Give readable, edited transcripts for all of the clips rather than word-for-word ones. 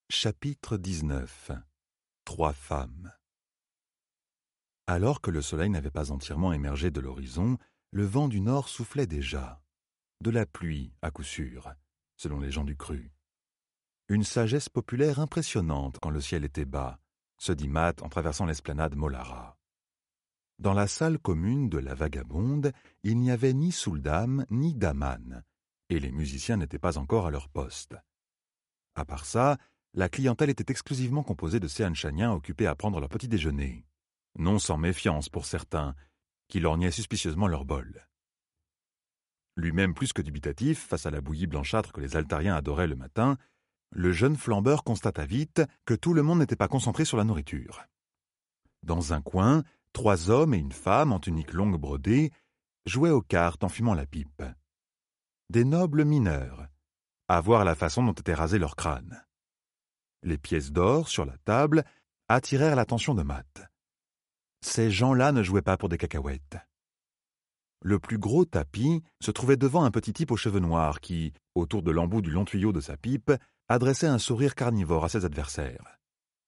Chapitre 19. 3 femmes. Alors que le soleil n'avait pas entièrement émergé de l'horizon, le vent du nord soufflait déjà. De la pluie, à coup sûr, selon les gens du cru. Une sagesse populaire impressionnante quand le ciel était bas, se dit Matt en traversant l'esplanade Molara. Dans la salle commune de la Vagabonde, il n'y avait ni Souldam ni Daman, et les musiciens n'étaient pas encore à leur poste. À part ça, la clientèle était exclusivement composée de Séanchaniens occupés à prendre leur petit déjeuner, non sans méfiance pour certains, qui lorgnaient suspicieusement leur bol. Lui-même plus que dubitatif face à la bouillie blanchâtre que les altariens adoraient le matin, le jeune flambeur constata vite que tout le monde n'était pas concentré sur la nourriture. Dans un coin, 3 hommes et une femme en tunique longue brodée jouaient aux cartes en fumant la pipe. Des nobles mineurs, à voir la façon dont étaient rasés leurs crânes. Les pièces d'or sur la table attirèrent l'attention de Matt. Ces gens-là ne jouaient pas pour des cacahuètes. Le plus gros tapis se trouvait devant un petit type aux cheveux noirs qui, autour de l'embout du long tuyau de sa pipe, adressait un sourire carnivore à ses adversaires.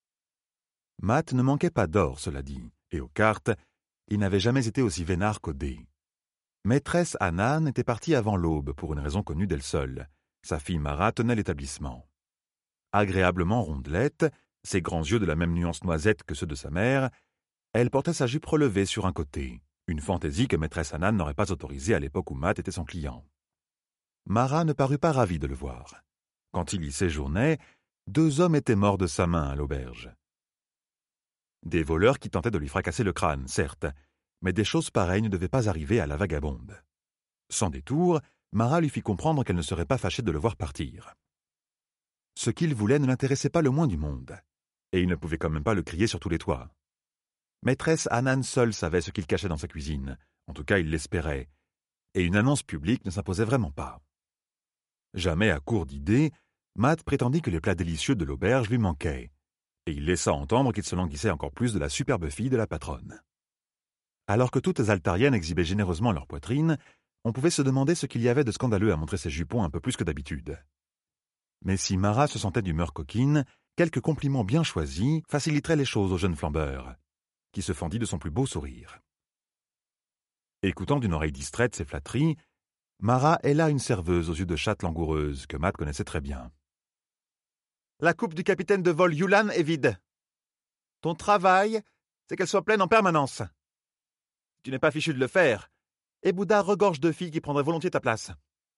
Matt ne manquait pas d'or, cela dit, et aux cartes, il n'avait jamais été aussi vénard qu'au dé. Maîtresse Anan était partie avant l'aube pour une raison connue d'elle seule. Sa fille Mara tenait l'établissement. Agréablement rondelette, ses grands yeux de la même nuance noisette que ceux de sa mère, elle portait sa jupe relevée sur un côté, une fantaisie que maîtresse Anan n'aurait pas autorisée à l'époque où Matt était son client. Mara ne parut pas ravie de le voir. Quand il y séjournait, 2 hommes étaient morts de sa main à l'auberge. Des voleurs qui tentaient de lui fracasser le crâne, certes, mais des choses pareilles ne devaient pas arriver à la Vagabonde. Sans détour, Mara lui fit comprendre qu'elle ne serait pas fâchée de le voir partir. Ce qu'il voulait ne l'intéressait pas le moins du monde, et il ne pouvait quand même pas le crier sur tous les toits. Maîtresse Anan seule savait ce qu'il cachait dans sa cuisine, en tout cas il l'espérait, et une annonce publique ne s'imposait vraiment pas. Jamais à court d'idées, Matt prétendit que les plats délicieux de l'auberge lui manquaient, et il laissa entendre qu'il se languissait encore plus de la superbe fille de la patronne. Alors que toutes les altariennes exhibaient généreusement leur poitrine, on pouvait se demander ce qu'il y avait de scandaleux à montrer ses jupons un peu plus que d'habitude. Mais si Mara se sentait d'humeur coquine, quelques compliments bien choisis faciliteraient les choses au jeune flambeur, qui se fendit de son plus beau sourire. Écoutant d'une oreille distraite ces flatteries, Mara héla une serveuse aux yeux de chatte langoureuse que Matt connaissait très bien. « La coupe du capitaine de vol Yulan est vide. Ton travail, c'est qu'elle soit pleine en permanence. Tu n'es pas fichu de le faire, et Bouddha regorge de filles qui prendraient volontiers ta place. »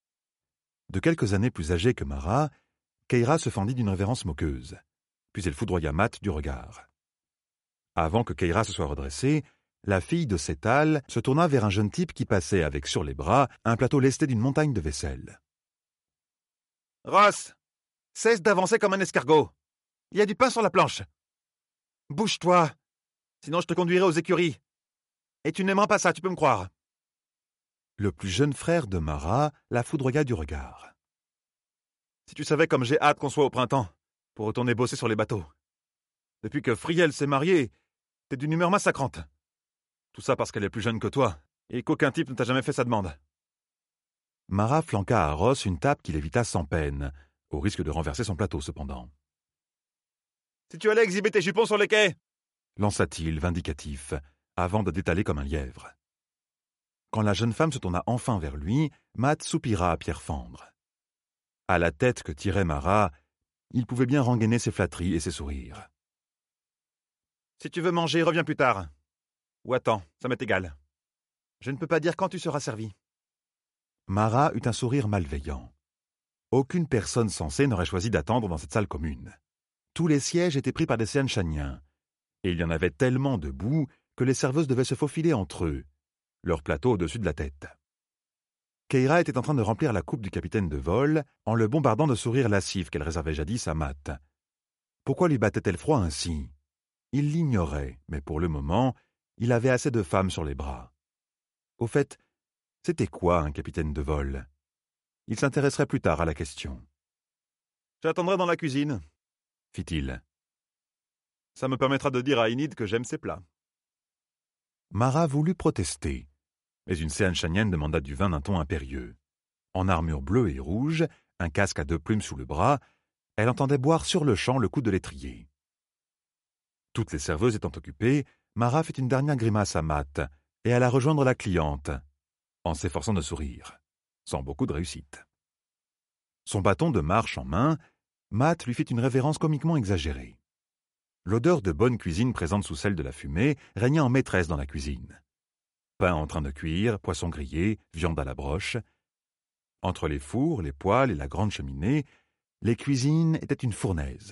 De quelques années plus âgée que Mara, Keira se fendit d'une révérence moqueuse, puis elle foudroya Matt du regard. Avant que Keira se soit redressée, la fille de Sétal se tourna vers un jeune type qui passait avec sur les bras un plateau lesté d'une montagne de vaisselle. « Ross, cesse d'avancer comme un escargot. Il y a du pain sur la planche. Bouge-toi, sinon je te conduirai aux écuries. Et tu n'aimeras pas ça, tu peux me croire. » Le plus jeune frère de Mara la foudroya du regard. « Si tu savais comme j'ai hâte qu'on soit au printemps, pour retourner bosser sur les bateaux. Depuis que Friel s'est mariée, t'es d'une humeur massacrante. Tout ça parce qu'elle est plus jeune que toi, et qu'aucun type ne t'a jamais fait sa demande. » Mara flanqua à Ross une tape qu'il évita sans peine, au risque de renverser son plateau cependant. « Si tu allais exhiber tes jupons sur les quais !» lança-t-il, vindicatif, avant de détaler comme un lièvre. Quand la jeune femme se tourna enfin vers lui, Matt soupira à pierre fendre. À la tête que tirait Mara, il pouvait bien rengainer ses flatteries et ses sourires. « Si tu veux manger, reviens plus tard. Ou attends, ça m'est égal. Je ne peux pas dire quand tu seras servi. » Mara eut un sourire malveillant. Aucune personne censée n'aurait choisi d'attendre dans cette salle commune. Tous les sièges étaient pris par des Séanchaniens, et il y en avait tellement debout que les serveuses devaient se faufiler entre eux, leur plateau au-dessus de la tête. Keira était en train de remplir la coupe du capitaine de vol en le bombardant de sourires lascifs qu'elle réservait jadis à Matt. Pourquoi lui battait-elle froid ainsi? Il l'ignorait, mais pour le moment, il avait assez de femmes sur les bras. Au fait, c'était quoi un capitaine de vol? Il s'intéresserait plus tard à la question. « J'attendrai dans la cuisine, » fit-il. « Ça me permettra de dire à Enid que j'aime ses plats. » Mara voulut protester, mais une Séanchanienne demanda du vin d'un ton impérieux. En armure bleue et rouge, un casque à 2 plumes sous le bras, elle entendait boire sur-le-champ le coup de l'étrier. Toutes les serveuses étant occupées, Mara fit une dernière grimace à Matt et alla rejoindre la cliente, en s'efforçant de sourire, sans beaucoup de réussite. Son bâton de marche en main, Matt lui fit une révérence comiquement exagérée. L'odeur de bonne cuisine présente sous celle de la fumée régnait en maîtresse dans la cuisine. Pain en train de cuire, poisson grillé, viande à la broche. Entre les fours, les poêles et la grande cheminée, les cuisines étaient une fournaise.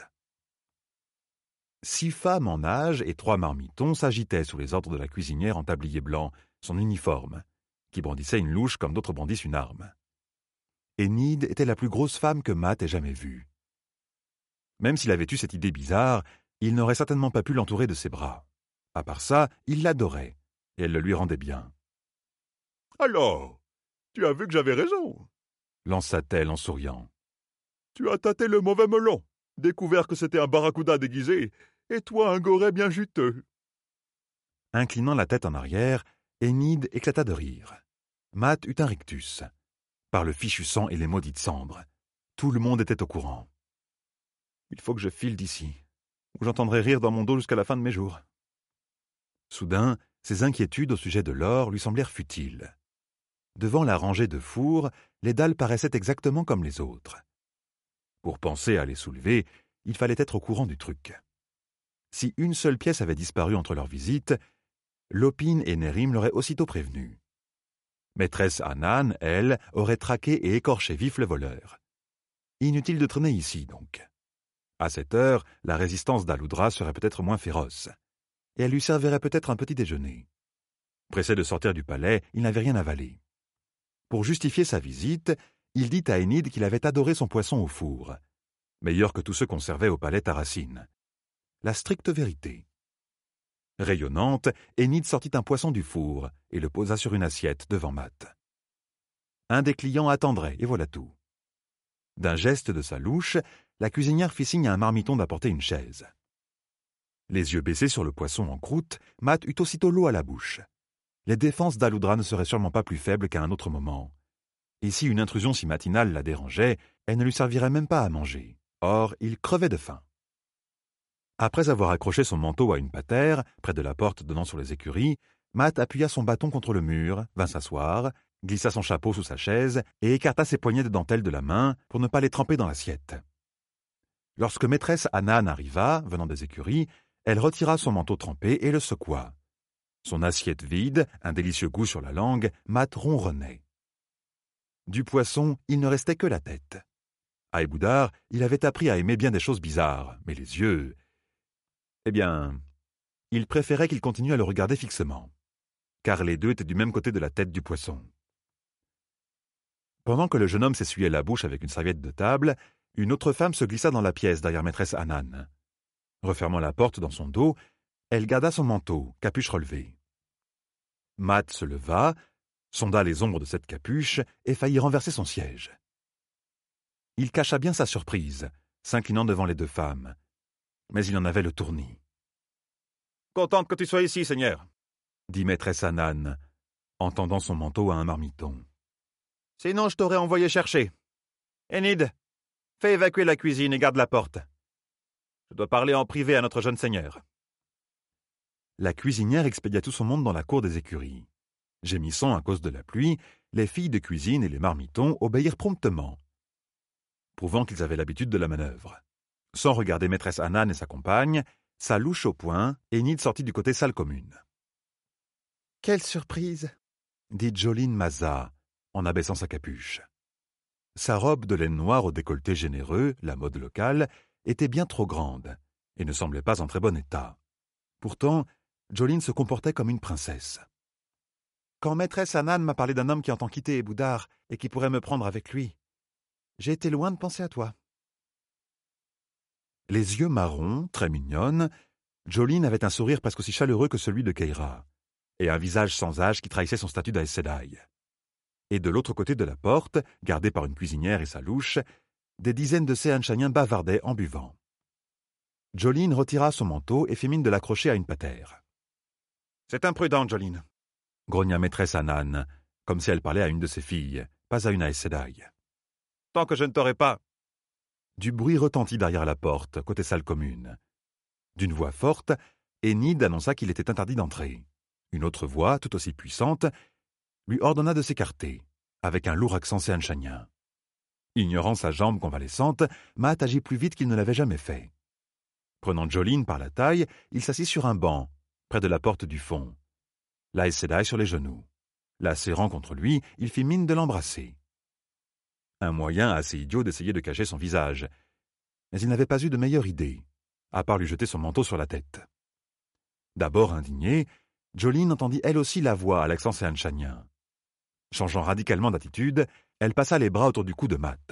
6 femmes en âge et 3 marmitons s'agitaient sous les ordres de la cuisinière en tablier blanc, son uniforme, qui brandissait une louche comme d'autres brandissent une arme. Enid était la plus grosse femme que Matt ait jamais vue. Même s'il avait eu cette idée bizarre, il n'aurait certainement pas pu l'entourer de ses bras. À part ça, il l'adorait, et elle le lui rendait bien. « Alors, tu as vu que j'avais raison » lança-t-elle en souriant. « Tu as tâté le mauvais melon, découvert que c'était un barracuda déguisé, et toi un goret bien juteux. » Inclinant la tête en arrière, Enid éclata de rire. Matt eut un rictus. Par le fichu sang et les maudites cendres. Tout le monde était au courant. Il faut que je file d'ici, ou j'entendrai rire dans mon dos jusqu'à la fin de mes jours. Soudain, ses inquiétudes au sujet de l'or lui semblèrent futiles. Devant la rangée de fours, les dalles paraissaient exactement comme les autres. Pour penser à les soulever, il fallait être au courant du truc. Si une seule pièce avait disparu entre leurs visites, Lopine et Nérim l'auraient aussitôt prévenu. Maîtresse Anan, elle, aurait traqué et écorché vif le voleur. Inutile de traîner ici, donc. À cette heure, la résistance d'Aloudra serait peut-être moins féroce, et elle lui servirait peut-être un petit déjeuner. Pressé de sortir du palais, il n'avait rien avalé. Pour justifier sa visite, il dit à Enid qu'il avait adoré son poisson au four, meilleur que tous ceux qu'on servait au palais Tarasine. La stricte vérité. Rayonnante, Enid sortit un poisson du four et le posa sur une assiette devant Matt. Un des clients attendrait, et voilà tout. D'un geste de sa louche, la cuisinière fit signe à un marmiton d'apporter une chaise. Les yeux baissés sur le poisson en croûte, Matt eut aussitôt l'eau à la bouche. Les défenses d'Aloudra ne seraient sûrement pas plus faibles qu'à un autre moment. Et si une intrusion si matinale la dérangeait, elle ne lui servirait même pas à manger. Or, il crevait de faim. Après avoir accroché son manteau à une patère, près de la porte donnant sur les écuries, Matt appuya son bâton contre le mur, vint s'asseoir, glissa son chapeau sous sa chaise et écarta ses poignets de dentelle de la main pour ne pas les tremper dans l'assiette. Lorsque maîtresse Anan arriva, venant des écuries, elle retira son manteau trempé et le secoua. Son assiette vide, un délicieux goût sur la langue, Matt ronronnait. Du poisson, il ne restait que la tête. À Eboudar, il avait appris à aimer bien des choses bizarres, mais les yeux... Eh bien, il préférait qu'il continue à le regarder fixement, car les deux étaient du même côté de la tête du poisson. Pendant que le jeune homme s'essuyait la bouche avec une serviette de table, une autre femme se glissa dans la pièce derrière maîtresse Anan. Refermant la porte dans son dos, elle garda son manteau, capuche relevée. Matt se leva, sonda les ombres de cette capuche et faillit renverser son siège. Il cacha bien sa surprise, s'inclinant devant les 2 femmes, mais il en avait le tournis. « Contente que tu sois ici, Seigneur » dit maîtresse Anan, en tendant son manteau à un marmiton. « Sinon, je t'aurais envoyé chercher. Enid, fais évacuer la cuisine et garde la porte. Je dois parler en privé à notre jeune seigneur. » La cuisinière expédia tout son monde dans la cour des écuries. Gémissant à cause de la pluie, les filles de cuisine et les marmitons obéirent promptement, prouvant qu'ils avaient l'habitude de la manœuvre. Sans regarder maîtresse Anan et sa compagne, sa louche au poing, Enid sortit du côté salle commune. « Quelle surprise !» dit Jolene Maza, en abaissant sa capuche. Sa robe de laine noire au décolleté généreux, la mode locale, était bien trop grande et ne semblait pas en très bon état. Pourtant, Jolene se comportait comme une princesse. « Quand maîtresse Anan m'a parlé d'un homme qui entend quitter Eboudar et qui pourrait me prendre avec lui, j'ai été loin de penser à toi. » Les yeux marrons, très mignonne, Jolene avait un sourire presque aussi chaleureux que celui de Keira, et un visage sans âge qui trahissait son statut d'Aes Sedai. Et de l'autre côté de la porte, gardée par une cuisinière et sa louche, des dizaines de Sehanchaniens bavardaient en buvant. Jolene retira son manteau et fit mine de l'accrocher à une patère. « C'est imprudent, Jolene » grogna maîtresse Anan, comme si elle parlait à une de ses filles, pas à une Aes Sedai. « Tant que je ne t'aurai pas... » Du bruit retentit derrière la porte, côté salle commune. D'une voix forte, Enid annonça qu'il était interdit d'entrer. Une autre voix, tout aussi puissante, lui ordonna de s'écarter, avec un lourd accent séanchanien. Ignorant sa jambe convalescente, Matt agit plus vite qu'il ne l'avait jamais fait. Prenant Jolene par la taille, il s'assit sur un banc, près de la porte du fond. La Aes Sedai sur les genoux. La serrant contre lui, il fit mine de l'embrasser. Un moyen assez idiot d'essayer de cacher son visage. Mais il n'avait pas eu de meilleure idée, à part lui jeter son manteau sur la tête. D'abord indignée, Jolene entendit elle aussi la voix à l'accent séanchanien. Changeant radicalement d'attitude, elle passa les bras autour du cou de Matt.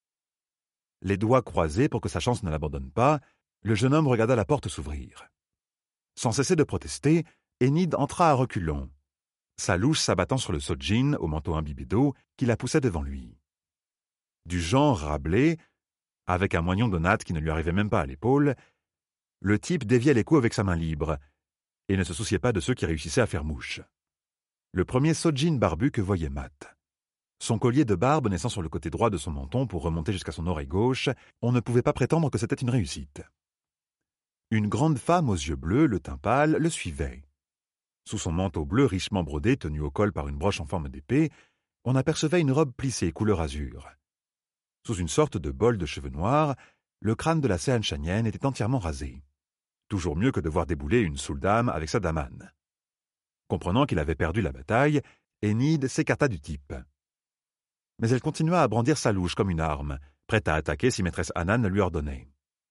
Les doigts croisés pour que sa chance ne l'abandonne pas, le jeune homme regarda la porte s'ouvrir. Sans cesser de protester, Enid entra à reculons, sa louche s'abattant sur le Sojin au manteau imbibé d'eau qui la poussait devant lui. Du genre Rabelais, avec un moignon de natte qui ne lui arrivait même pas à l'épaule, le type déviait les coups avec sa main libre et ne se souciait pas de ceux qui réussissaient à faire mouche. Le premier Sojin barbu que voyait Matt. Son collier de barbe naissant sur le côté droit de son menton pour remonter jusqu'à son oreille gauche, on ne pouvait pas prétendre que c'était une réussite. Une grande femme aux yeux bleus, le teint pâle, le suivait. Sous son manteau bleu richement brodé, tenu au col par une broche en forme d'épée, on apercevait une robe plissée couleur azur. Sous une sorte de bol de cheveux noirs, le crâne de la séanchanienne était entièrement rasé. Toujours mieux que de voir débouler une Souldame avec sa damane. Comprenant qu'il avait perdu la bataille, Enid s'écarta du type. Mais elle continua à brandir sa louche comme une arme, prête à attaquer si maîtresse Anan le lui ordonnait.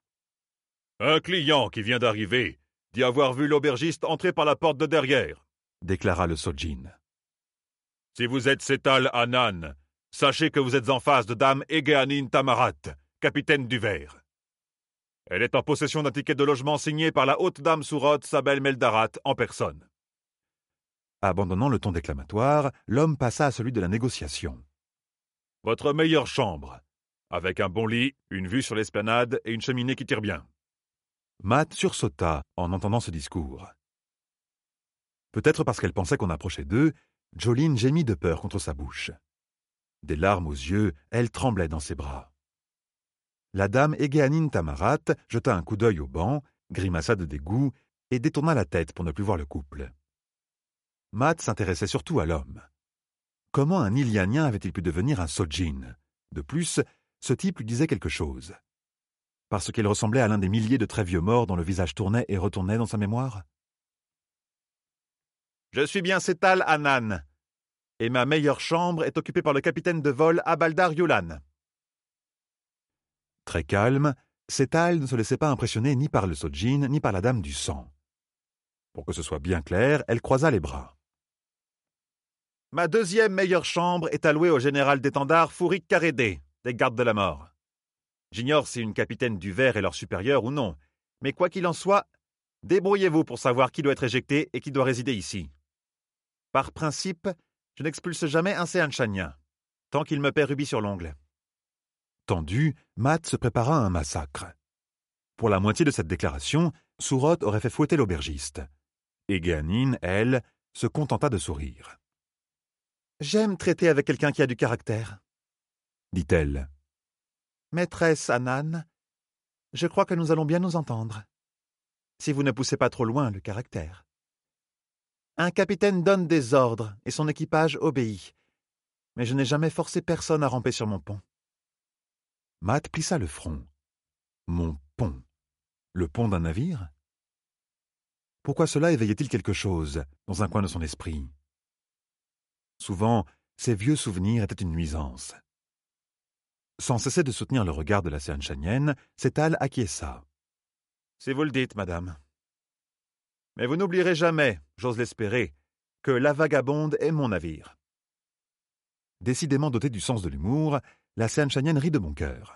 « Un client qui vient d'arriver dit avoir vu l'aubergiste entrer par la porte de derrière, » déclara le Sojin. « Si vous êtes Setal Anan, sachez que vous êtes en face de dame Egeanin Tamarat, capitaine du Ver. Elle est en possession d'un ticket de logement signé par la haute dame Sourod Sabel Meldarat en personne. » Abandonnant le ton déclamatoire, l'homme passa à celui de la négociation. « Votre meilleure chambre, avec un bon lit, une vue sur l'esplanade et une cheminée qui tire bien. » Matt sursauta en entendant ce discours. Peut-être parce qu'elle pensait qu'on approchait d'eux, Jolene gémit de peur contre sa bouche. Des larmes aux yeux, elle tremblait dans ses bras. La dame Egeanin Tamarat jeta un coup d'œil au banc, grimaça de dégoût et détourna la tête pour ne plus voir le couple. Matt s'intéressait surtout à l'homme. Comment un Ilianien avait-il pu devenir un Sojin? De plus, ce type lui disait quelque chose. Parce qu'il ressemblait à l'un des milliers de très vieux morts dont le visage tournait et retournait dans sa mémoire? « Je suis bien Setal Anan, et ma meilleure chambre est occupée par le capitaine de vol Abaldar Yulan. » Très calme, Setal ne se laissait pas impressionner ni par le Sojin, ni par la dame du sang. Pour que ce soit bien clair, elle croisa les bras. « Ma deuxième meilleure chambre est allouée au général d'étendard Fourik Karédé, des gardes de la mort. J'ignore si une capitaine du Ver est leur supérieure ou non, mais quoi qu'il en soit, débrouillez-vous pour savoir qui doit être éjecté et qui doit résider ici. Par principe, je n'expulse jamais un séanchanien, tant qu'il me paie rubis sur l'ongle. » Tendu, Matt se prépara à un massacre. Pour la moitié de cette déclaration, Sourod aurait fait fouetter l'aubergiste. Egeanin, elle, se contenta de sourire. « J'aime traiter avec quelqu'un qui a du caractère, » dit-elle. « Maîtresse Anan, je crois que nous allons bien nous entendre. Si vous ne poussez pas trop loin le caractère. Un capitaine donne des ordres et son équipage obéit, mais je n'ai jamais forcé personne à ramper sur mon pont. » Matt plissa le front. Mon pont. Le pont d'un navire? Pourquoi cela éveillait-il quelque chose dans un coin de son esprit? Souvent, ces vieux souvenirs étaient une nuisance. Sans cesser de soutenir le regard de la séanchanienne, Setal acquiesça. « Si vous le dites, madame. Mais vous n'oublierez jamais, j'ose l'espérer, que la vagabonde est mon navire. » Décidément dotée du sens de l'humour, la séanchanienne rit de bon cœur.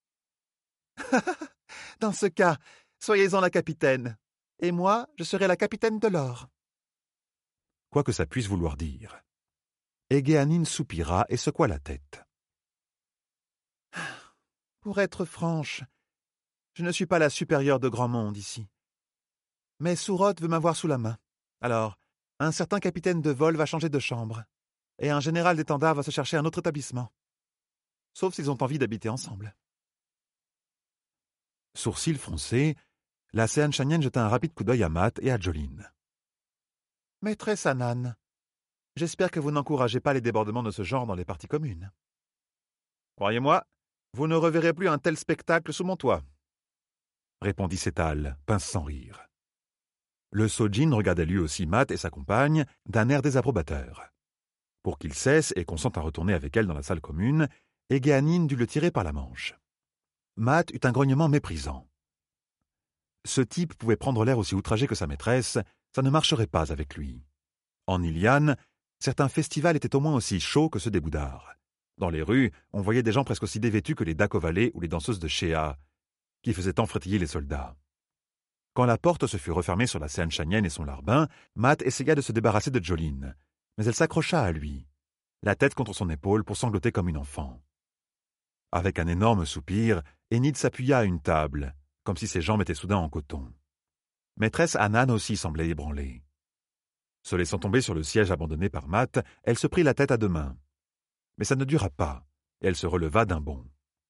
« Dans ce cas, soyez-en la capitaine, et moi, je serai la capitaine de l'or. » Quoi que ça puisse vouloir dire. Egeanin soupira et secoua la tête. « Pour être franche, je ne suis pas la supérieure de grand monde ici. Mais Sourod veut m'avoir sous la main. Alors, un certain capitaine de vol va changer de chambre, et un général d'étendard va se chercher un autre établissement. Sauf s'ils ont envie d'habiter ensemble. » Sourcils froncés, la Seanchanienne jeta un rapide coup d'œil à Matt et à Jolene. « Maîtresse Anan, j'espère que vous n'encouragez pas les débordements de ce genre dans les parties communes. » « Croyez-moi, vous ne reverrez plus un tel spectacle sous mon toit, » répondit Setal, pince sans rire. Le Sojin regardait lui aussi Matt et sa compagne d'un air désapprobateur. Pour qu'il cesse et consente à retourner avec elle dans la salle commune, Egeanin dut le tirer par la manche. Matt eut un grognement méprisant. Ce type pouvait prendre l'air aussi outragé que sa maîtresse, ça ne marcherait pas avec lui. En Iliane, certains festivals étaient au moins aussi chauds que ceux des Boudards. Dans les rues, on voyait des gens presque aussi dévêtus que les Dakovalets ou les danseuses de Shea, qui faisaient tant frétiller les soldats. Quand la porte se fut refermée sur la Seanchanienne et son larbin, Matt essaya de se débarrasser de Jolene, mais elle s'accrocha à lui, la tête contre son épaule pour sangloter comme une enfant. Avec un énorme soupir, Enid s'appuya à une table, comme si ses jambes étaient soudain en coton. Maîtresse Anan aussi semblait ébranlée. Se laissant tomber sur le siège abandonné par Matt, elle se prit la tête à deux mains. Mais ça ne dura pas, et elle se releva d'un bond.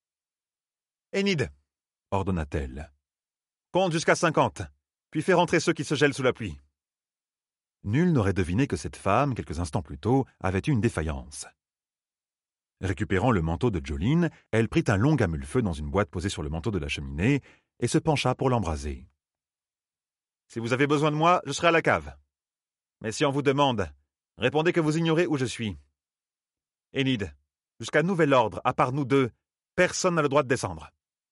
« Enid !» ordonna-t-elle. « Compte jusqu'à 50, puis fais rentrer ceux qui se gèlent sous la pluie. » Nul n'aurait deviné que cette femme, quelques instants plus tôt, avait eu une défaillance. Récupérant le manteau de Jolene, elle prit un long gamule-feu dans une boîte posée sur le manteau de la cheminée et se pencha pour l'embraser. « Si vous avez besoin de moi, je serai à la cave. Mais si on vous demande, répondez que vous ignorez où je suis. Enid, jusqu'à nouvel ordre, à part nous deux, personne n'a le droit de descendre. »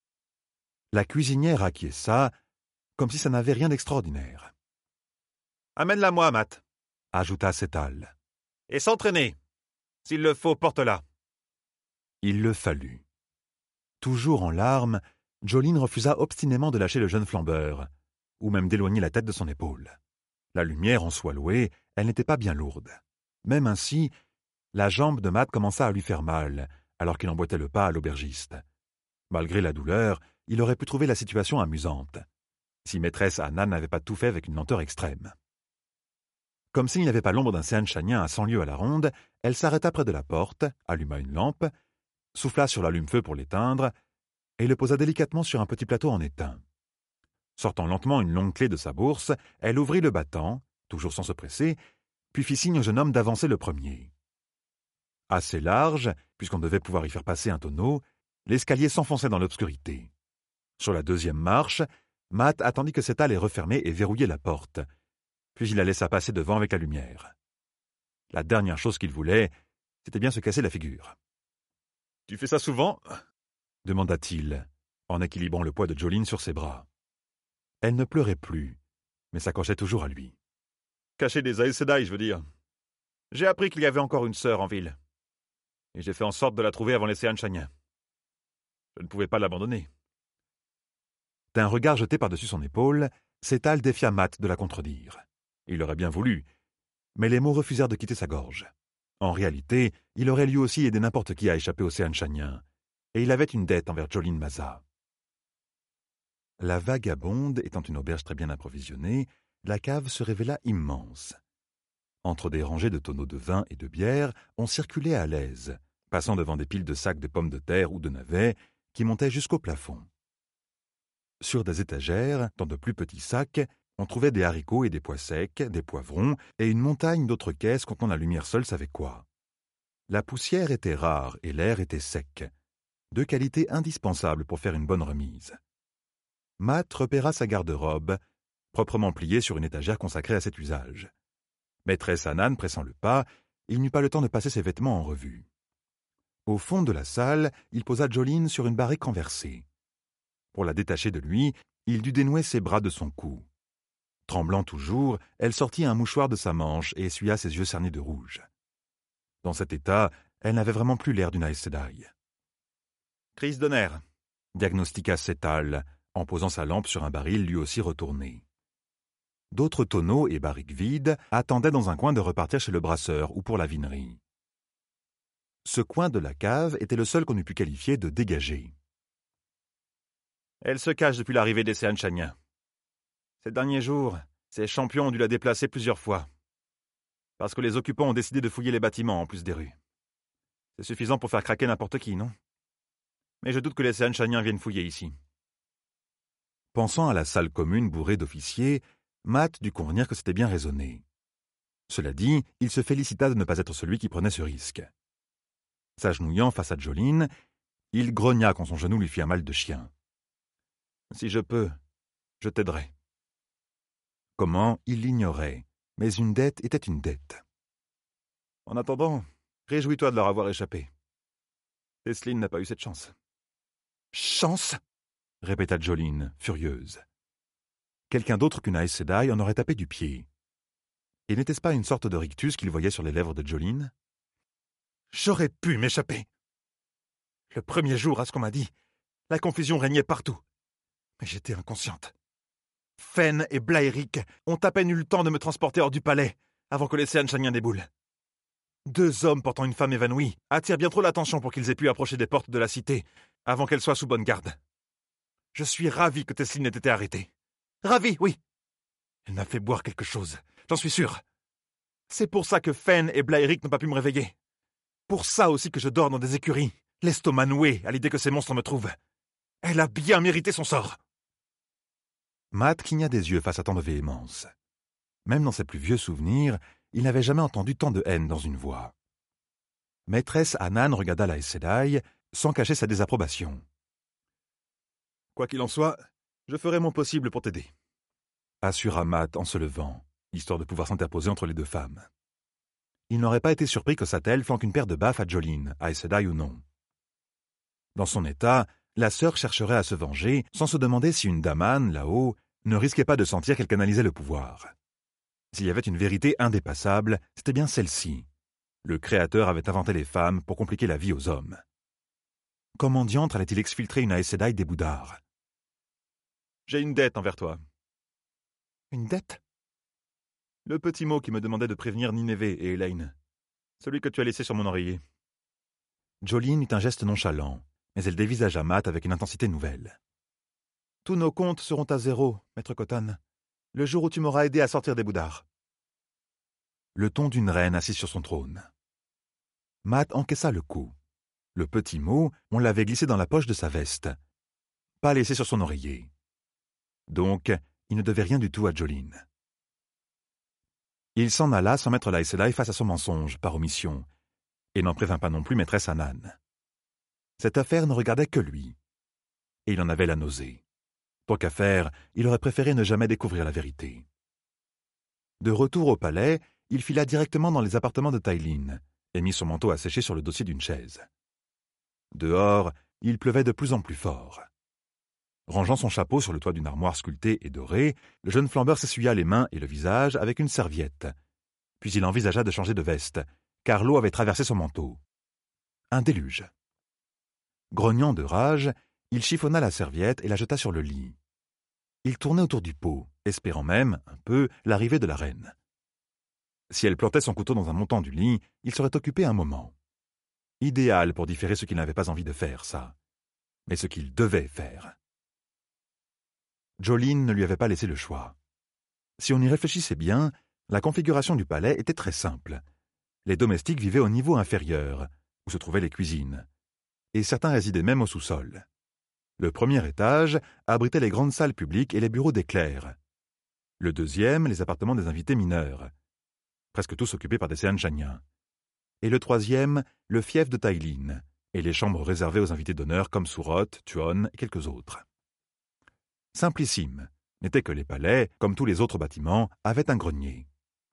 La cuisinière acquiesça, comme si ça n'avait rien d'extraordinaire. « Amène-la moi, Matt, » ajouta Setal. « Et s'entraîner. S'il le faut, porte-la. » Il le fallut. Toujours en larmes, Jolene refusa obstinément de lâcher le jeune flambeur, ou même d'éloigner la tête de son épaule. La lumière en soi louée, elle n'était pas bien lourde. Même ainsi, la jambe de Matt commença à lui faire mal, alors qu'il emboîtait le pas à l'aubergiste. Malgré la douleur, il aurait pu trouver la situation amusante, si maîtresse Anna n'avait pas tout fait avec une lenteur extrême. Comme s'il n'y avait pas l'ombre d'un Seanchanien à 100 lieues à la ronde, elle s'arrêta près de la porte, alluma une lampe, souffla sur l'allume-feu pour l'éteindre, et le posa délicatement sur un petit plateau en étain. Sortant lentement une longue clé de sa bourse, elle ouvrit le battant, toujours sans se presser, puis fit signe au jeune homme d'avancer le premier. Assez large, puisqu'on devait pouvoir y faire passer un tonneau, l'escalier s'enfonçait dans l'obscurité. Sur la deuxième marche, Matt attendit que Setal ait refermé et verrouillé la porte, puis il la laissa passer devant avec la lumière. La dernière chose qu'il voulait, c'était bien se casser la figure. « Tu fais ça souvent ?» demanda-t-il, en équilibrant le poids de Jolene sur ses bras. Elle ne pleurait plus, mais s'accrochait toujours à lui. « Cacher des Aes Sedai, je veux dire. J'ai appris qu'il y avait encore une sœur en ville, et j'ai fait en sorte de la trouver avant les Seanchaniens. Je ne pouvais pas l'abandonner. » D'un regard jeté par-dessus son épaule, Setal défia Matt de la contredire. Il aurait bien voulu, mais les mots refusèrent de quitter sa gorge. En réalité, il aurait lui aussi aidé n'importe qui à échapper aux Seanchaniens, et il avait une dette envers Jolene Maza. La Vagabonde étant une auberge très bien approvisionnée, la cave se révéla immense. Entre des rangées de tonneaux de vin et de bière, on circulait à l'aise, passant devant des piles de sacs de pommes de terre ou de navets qui montaient jusqu'au plafond. Sur des étagères, dans de plus petits sacs, on trouvait des haricots et des pois secs, des poivrons et une montagne d'autres caisses contenant la lumière seule savait quoi. La poussière était rare et l'air était sec, deux qualités indispensables pour faire une bonne remise. Matt repéra sa garde-robe, proprement pliée sur une étagère consacrée à cet usage. Maîtresse Anan pressant le pas, il n'eut pas le temps de passer ses vêtements en revue. Au fond de la salle, il posa Jolene sur une barrique renversée. Pour la détacher de lui, il dut dénouer ses bras de son cou. Tremblant toujours, elle sortit un mouchoir de sa manche et essuya ses yeux cernés de rouge. Dans cet état, elle n'avait vraiment plus l'air d'une Aes Sedai. « Crise de nerfs », diagnostiqua Setal, en posant sa lampe sur un baril lui aussi retourné. D'autres tonneaux et barriques vides attendaient dans un coin de repartir chez le brasseur ou pour la vinerie. Ce coin de la cave était le seul qu'on eût pu qualifier de dégagé. Elle se cache depuis l'arrivée des Seanchaniens. Ces derniers jours, ces champions ont dû la déplacer plusieurs fois, parce que les occupants ont décidé de fouiller les bâtiments en plus des rues. C'est suffisant pour faire craquer n'importe qui, non? Mais je doute que les Seanchaniens viennent fouiller ici. Pensant à la salle commune bourrée d'officiers, Matt dut convenir que c'était bien raisonné. Cela dit, il se félicita de ne pas être celui qui prenait ce risque. S'agenouillant face à Jolene, il grogna quand son genou lui fit un mal de chien. « Si je peux, je t'aiderai. » Comment, il l'ignorait, mais une dette était une dette. En attendant, réjouis-toi de leur avoir échappé. Tesline n'a pas eu cette chance. « Chance ?» répéta Jolene, furieuse. Quelqu'un d'autre qu'une Aes Sedai en aurait tapé du pied. Et n'était-ce pas une sorte de rictus qu'il voyait sur les lèvres de Jolene? J'aurais pu m'échapper. Le premier jour, à ce qu'on m'a dit, la confusion régnait partout. Mais j'étais inconsciente. Fen et Blaeric ont à peine eu le temps de me transporter hors du palais avant que les Seanchaniens déboulent. 2 hommes portant une femme évanouie attirent bien trop l'attention pour qu'ils aient pu approcher des portes de la cité avant qu'elle soit sous bonne garde. Je suis ravi que Tesline ait été arrêtée. Ravi, oui. Elle m'a fait boire quelque chose, j'en suis sûr. C'est pour ça que Fen et Blaeric n'ont pas pu me réveiller. Pour ça aussi que je dors dans des écuries, l'estomac noué à l'idée que ces monstres me trouvent. Elle a bien mérité son sort. Matt cligna des yeux face à tant de véhémence. Même dans ses plus vieux souvenirs, il n'avait jamais entendu tant de haine dans une voix. Maîtresse Anan regarda la Aes Sedai sans cacher sa désapprobation. « Quoi qu'il en soit, je ferai mon possible pour t'aider, » assura Matt en se levant, histoire de pouvoir s'interposer entre les 2 femmes. Il n'aurait pas été surpris que Satel flanque une paire de baffes à Jolene, Aes Sedai ou non. Dans son état, la sœur chercherait à se venger sans se demander si une Daman, là-haut, ne risquait pas de sentir qu'elle canalisait le pouvoir. S'il y avait une vérité indépassable, c'était bien celle-ci. Le Créateur avait inventé les femmes pour compliquer la vie aux hommes. Comment diantre allait-il exfiltrer une Aes Sedai des Boudards? « J'ai une dette envers toi. »« Une dette ?» Le petit mot qui me demandait de prévenir Nineveh et Elaine. Celui que tu as laissé sur mon oreiller. Jolene eut un geste nonchalant, mais elle dévisagea Matt avec une intensité nouvelle. « Tous nos comptes seront à 0, maître Khotan, le jour où tu m'auras aidé à sortir des Boudards. » Le ton d'une reine assise sur son trône. Matt encaissa le coup. Le petit mot, on l'avait glissé dans la poche de sa veste. Pas laissé sur son oreiller. Donc, il ne devait rien du tout à Jolene. Il s'en alla sans mettre la Aes Sedai face à son mensonge, par omission, et n'en prévint pas non plus maîtresse Anan. Cette affaire ne regardait que lui. Et il en avait la nausée. Tant qu'à faire, il aurait préféré ne jamais découvrir la vérité. De retour au palais, il fila directement dans les appartements de Tailin et mit son manteau à sécher sur le dossier d'une chaise. Dehors, il pleuvait de plus en plus fort. Rangeant son chapeau sur le toit d'une armoire sculptée et dorée, le jeune flambeur s'essuya les mains et le visage avec une serviette. Puis il envisagea de changer de veste, car l'eau avait traversé son manteau. Un déluge. Grognant de rage, il chiffonna la serviette et la jeta sur le lit. Il tournait autour du pot, espérant même, un peu, l'arrivée de la reine. Si elle plantait son couteau dans un montant du lit, il serait occupé un moment. Idéal pour différer ce qu'il n'avait pas envie de faire, ça. Mais ce qu'il devait faire. Jolene ne lui avait pas laissé le choix. Si on y réfléchissait bien, la configuration du palais était très simple. Les domestiques vivaient au niveau inférieur, où se trouvaient les cuisines, et certains résidaient même au sous-sol. Le premier étage abritait les grandes salles publiques et les bureaux des clercs. Le deuxième, les appartements des invités mineurs, presque tous occupés par des Seanchaniens. Et le troisième, le fief de Tailin, et les chambres réservées aux invités d'honneur comme Surot, Tuon et quelques autres. Simplissime, n'était que les palais, comme tous les autres bâtiments, avaient un grenier.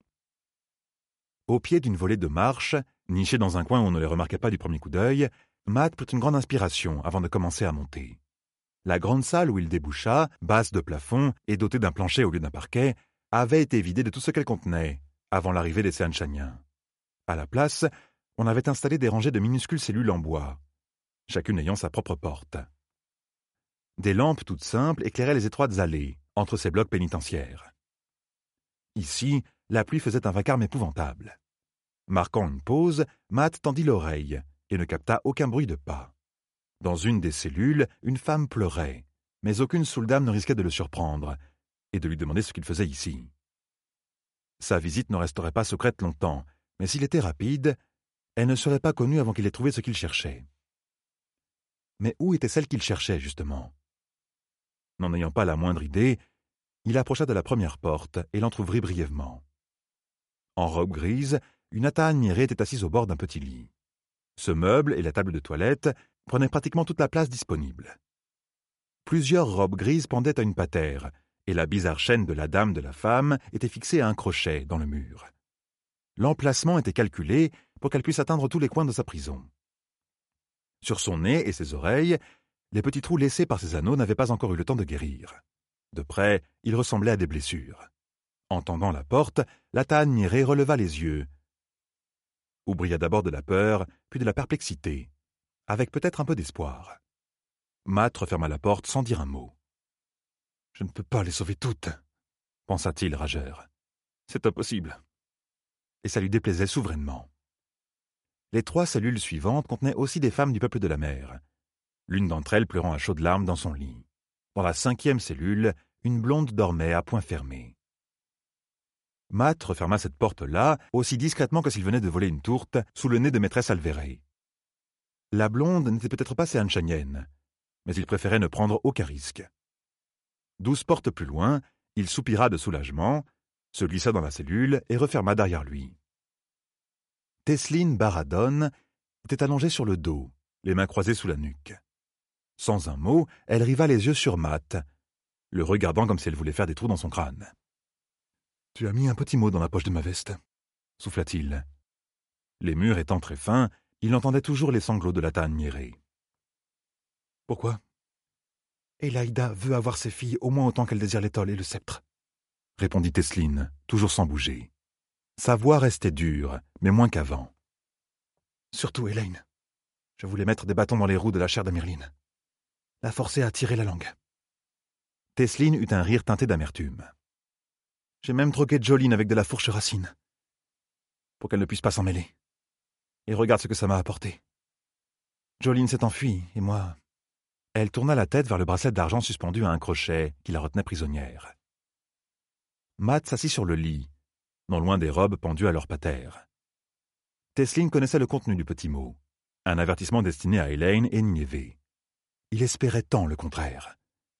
Au pied d'une volée de marches, nichée dans un coin où on ne les remarquait pas du premier coup d'œil, Matt prit une grande inspiration avant de commencer à monter. La grande salle où il déboucha, basse de plafond et dotée d'un plancher au lieu d'un parquet, avait été vidée de tout ce qu'elle contenait, avant l'arrivée des Seanchaniens. À la place, on avait installé des rangées de minuscules cellules en bois, chacune ayant sa propre porte. Des lampes toutes simples éclairaient les étroites allées, entre ces blocs pénitentiaires. Ici, la pluie faisait un vacarme épouvantable. Marquant une pause, Matt tendit l'oreille et ne capta aucun bruit de pas. Dans une des cellules, une femme pleurait, mais aucune soule-dame ne risquait de le surprendre et de lui demander ce qu'il faisait ici. Sa visite ne resterait pas secrète longtemps, mais s'il était rapide, elle ne serait pas connue avant qu'il ait trouvé ce qu'il cherchait. Mais où était celle qu'il cherchait, justement? N'en ayant pas la moindre idée, il approcha de la première porte et l'entr'ouvrit brièvement. En robe grise, une Ata admirée était assise au bord d'un petit lit. Ce meuble et la table de toilette prenaient pratiquement toute la place disponible. Plusieurs robes grises pendaient à une patère, et la bizarre chaîne de la dame de la femme était fixée à un crochet dans le mur. L'emplacement était calculé pour qu'elle puisse atteindre tous les coins de sa prison. Sur son nez et ses oreilles, les petits trous laissés par ses anneaux n'avaient pas encore eu le temps de guérir. De près, ils ressemblaient à des blessures. Entendant la porte, l'Ata admirée releva les yeux, où brilla d'abord de la peur, puis de la perplexité, avec peut-être un peu d'espoir. Matt referma la porte sans dire un mot. « Je ne peux pas les sauver toutes, » pensa-t-il rageur. « C'est impossible. » Et ça lui déplaisait souverainement. Les 3 cellules suivantes contenaient aussi des femmes du peuple de la mer, l'une d'entre elles pleurant à chaudes larmes dans son lit. Dans la 5e cellule, une blonde dormait à poings fermés. Matt referma cette porte-là aussi discrètement que s'il venait de voler une tourte sous le nez de maîtresse Alvéret. La blonde n'était peut-être pas séanchanienne, mais il préférait ne prendre aucun risque. 12 portes plus loin, il soupira de soulagement, se glissa dans la cellule et referma derrière lui. Tesline Baradon était allongée sur le dos, les mains croisées sous la nuque. Sans un mot, elle riva les yeux sur Matt, le regardant comme si elle voulait faire des trous dans son crâne. « Tu as mis un petit mot dans la poche de ma veste, » souffla-t-il. Les murs étant très fins, il entendait toujours les sanglots de l'Ata admirée. « Pourquoi ? » Elaïda veut avoir ses filles au moins autant qu'elle désire l'étole et le sceptre, répondit Tesline, toujours sans bouger. Sa voix restait dure, mais moins qu'avant. Surtout Elaine. Je voulais mettre des bâtons dans les roues de la chair d'Amirline. La forcer à tirer la langue. Tesline eut un rire teinté d'amertume. J'ai même troqué Jolene avec de la fourche racine, pour qu'elle ne puisse pas s'en mêler. Et regarde ce que ça m'a apporté. Jolene s'est enfuie, et moi... Elle tourna la tête vers le bracelet d'argent suspendu à un crochet qui la retenait prisonnière. Matt s'assit sur le lit, non loin des robes pendues à leur patère. Tesline connaissait le contenu du petit mot, un avertissement destiné à Elaine et Niévé. Il espérait tant le contraire.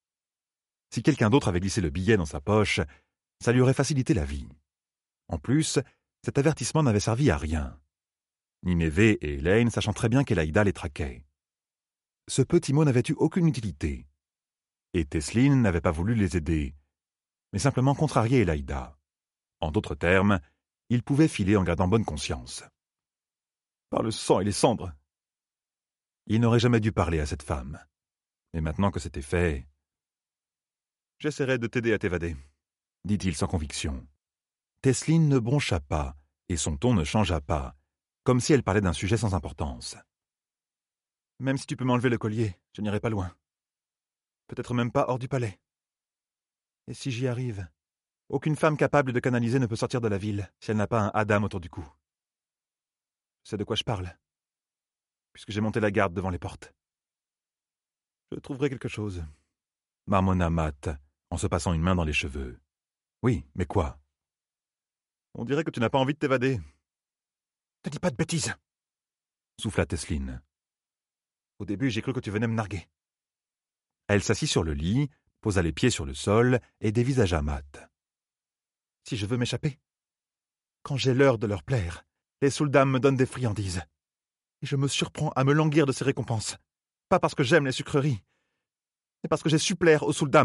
Si quelqu'un d'autre avait glissé le billet dans sa poche, ça lui aurait facilité la vie. En plus, cet avertissement n'avait servi à rien. Niévé et Elaine sachant très bien qu'Elaïda les traquait. Ce petit mot n'avait eu aucune utilité. Et Tesline n'avait pas voulu les aider, mais simplement contrarier Elaïda. En d'autres termes, il pouvait filer en gardant bonne conscience. Par le sang et les cendres. Il n'aurait jamais dû parler à cette femme. Mais maintenant que c'était fait... J'essaierai de t'aider à t'évader, dit-il sans conviction. Tesline ne broncha pas, et son ton ne changea pas, comme si elle parlait d'un sujet sans importance. Même si tu peux m'enlever le collier, je n'irai pas loin. Peut-être même pas hors du palais. Et si j'y arrive, aucune femme capable de canaliser ne peut sortir de la ville si elle n'a pas un Adam autour du cou. Je sais de quoi je parle, puisque j'ai monté la garde devant les portes. Je trouverai quelque chose, marmonna Matt, en se passant une main dans les cheveux. Oui, mais quoi? On dirait que tu n'as pas envie de t'évader. Ne dis pas de bêtises, souffla Tesline. Au début, j'ai cru que tu venais me narguer. Elle s'assit sur le lit, posa les pieds sur le sol et dévisagea Matt. Si je veux m'échapper, quand j'ai l'heure de leur plaire, les soldats me donnent des friandises. Et je me surprends à me languir de ces récompenses. Pas parce que j'aime les sucreries, mais parce que j'ai su plaire aux soldats.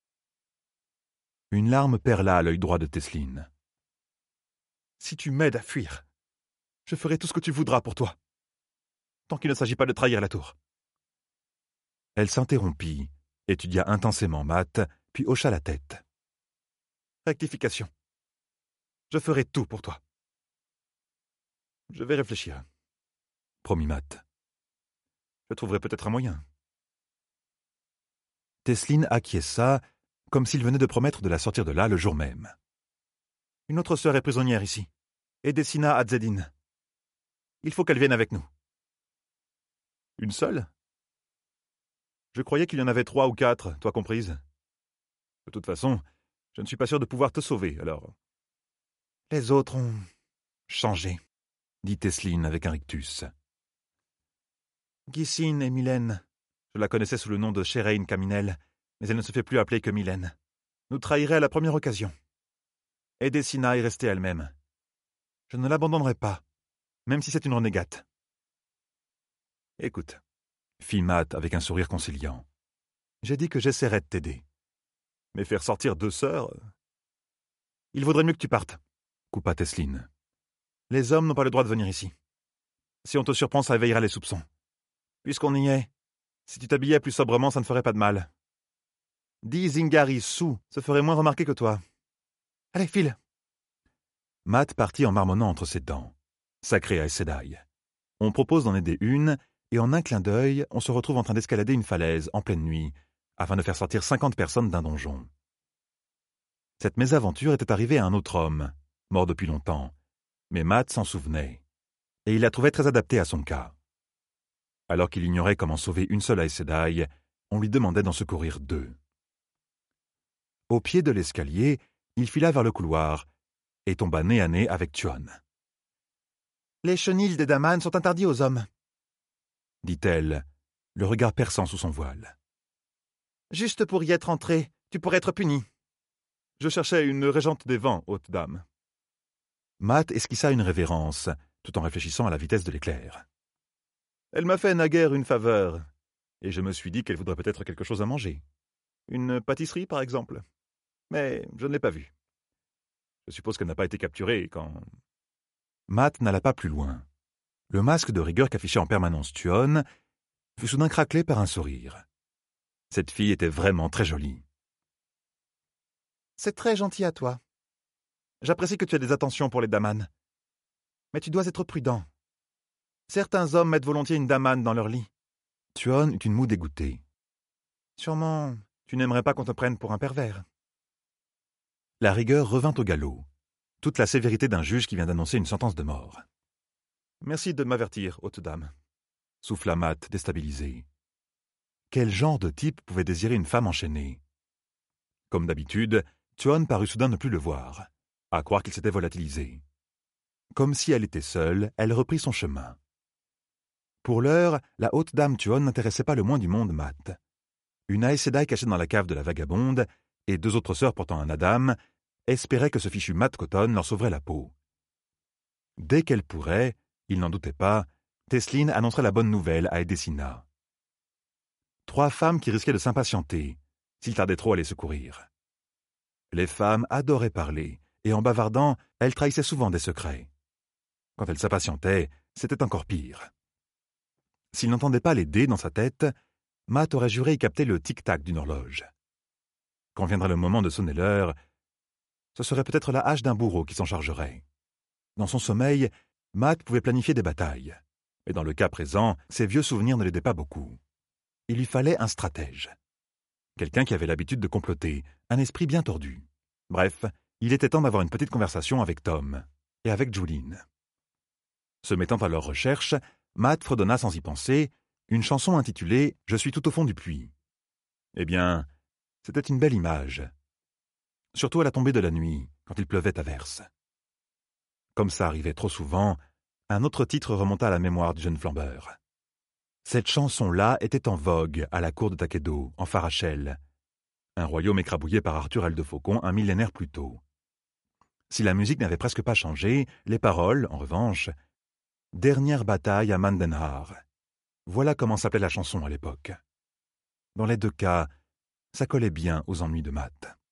Une larme perla à l'œil droit de Tesline. Si tu m'aides à fuir, je ferai tout ce que tu voudras pour toi, tant qu'il ne s'agit pas de trahir la tour. Elle s'interrompit, étudia intensément Matt, puis hocha la tête. Rectification. Je ferai tout pour toi. Je vais réfléchir, promit Matt. Je trouverai peut-être un moyen. Tesline acquiesça, comme s'il venait de promettre de la sortir de là le jour même. Une autre sœur est prisonnière ici, Edessina Azzedine. Il faut qu'elle vienne avec nous. Une seule? Je croyais qu'il y en avait 3 ou 4, toi comprise. De toute façon, je ne suis pas sûr de pouvoir te sauver, alors. Les autres ont changé, dit Tesline avec un rictus. Ghycine et Mylène, je la connaissais sous le nom de Sheraine Caminel, mais elle ne se fait plus appeler que Mylène. Nous trahirait à la première occasion. Et Dessina est restée elle-même. Je ne l'abandonnerai pas, même si c'est une renégate. Écoute, fit Matt avec un sourire conciliant. J'ai dit que j'essaierais de t'aider. Mais faire sortir 2 sœurs... Il vaudrait mieux que tu partes, coupa Tesline. Les hommes n'ont pas le droit de venir ici. Si on te surprend, ça éveillera les soupçons. Puisqu'on y est, si tu t'habillais plus sobrement, ça ne ferait pas de mal. 10 Zingari sous se ferait moins remarquer que toi. Allez, file. Matt partit en marmonnant entre ses dents. Sacré Aes Sedai. On propose d'en aider une, et en un clin d'œil, on se retrouve en train d'escalader une falaise en pleine nuit, afin de faire sortir 50 personnes d'un donjon. Cette mésaventure était arrivée à un autre homme, mort depuis longtemps, mais Matt s'en souvenait, et il la trouvait très adaptée à son cas. Alors qu'il ignorait comment sauver une seule Aes Sedai, on lui demandait d'en secourir 2. Au pied de l'escalier, il fila vers le couloir et tomba nez à nez avec Tuon. « Les chenilles des Daman sont interdits aux hommes, » dit-elle, le regard perçant sous son voile. « Juste pour y être entré, tu pourrais être puni. » Je cherchais une régente des vents, haute dame. Matt esquissa une révérence, tout en réfléchissant à la vitesse de l'éclair. Elle m'a fait naguère une faveur, et je me suis dit qu'elle voudrait peut-être quelque chose à manger. Une pâtisserie, par exemple. Mais je ne l'ai pas vue. Je suppose qu'elle n'a pas été capturée quand... Matt n'alla pas plus loin. Le masque de rigueur qu'affichait en permanence Tuon fut soudain craquelé par un sourire. Cette fille était vraiment très jolie. « C'est très gentil à toi. J'apprécie que tu aies des attentions pour les Daman. Mais tu dois être prudent. Certains hommes mettent volontiers une Daman dans leur lit. » Tuon eut une moue dégoûtée. « Sûrement, tu n'aimerais pas qu'on te prenne pour un pervers. » La rigueur revint au galop. Toute la sévérité d'un juge qui vient d'annoncer une sentence de mort. « Merci de m'avertir, haute dame, » souffla Matt, déstabilisé. Quel genre de type pouvait désirer une femme enchaînée? Comme d'habitude, Tuon parut soudain ne plus le voir, à croire qu'il s'était volatilisé. Comme si elle était seule, elle reprit son chemin. Pour l'heure, la haute dame Tuon n'intéressait pas le moins du monde Matt. Une Aes Sedai cachée dans la cave de la vagabonde, et 2 autres sœurs portant un Adam, espéraient que ce fichu Matt Cotton leur sauverait la peau. Dès qu'elle pourrait, il n'en doutait pas, Tesline annoncerait la bonne nouvelle à Edessina. 3 femmes qui risquaient de s'impatienter, s'il tardait trop à les secourir. Les femmes adoraient parler, et en bavardant, elles trahissaient souvent des secrets. Quand elles s'impatientaient, c'était encore pire. S'il n'entendait pas les dés dans sa tête, Matt aurait juré y capter le tic-tac d'une horloge. Quand viendrait le moment de sonner l'heure, ce serait peut-être la hache d'un bourreau qui s'en chargerait. Dans son sommeil, Matt pouvait planifier des batailles. Mais dans le cas présent, ses vieux souvenirs ne l'aidaient pas beaucoup. Il lui fallait un stratège. Quelqu'un qui avait l'habitude de comploter, un esprit bien tordu. Bref, il était temps d'avoir une petite conversation avec Tom et avec Juline. Se mettant à leur recherche, Matt fredonna sans y penser une chanson intitulée « Je suis tout au fond du puits ». Eh bien, c'était une belle image. Surtout à la tombée de la nuit, quand il pleuvait à verse. Comme ça arrivait trop souvent, un autre titre remonta à la mémoire du jeune flambeur. Cette chanson-là était en vogue à la cour de Takedo, en Farachel, un royaume écrabouillé par Arthur L de Faucon un millénaire plus tôt. Si la musique n'avait presque pas changé, les paroles, en revanche, « Dernière bataille à Mandenhar ». Voilà comment s'appelait la chanson à l'époque. Dans les 2 cas, ça collait bien aux ennuis de Matt.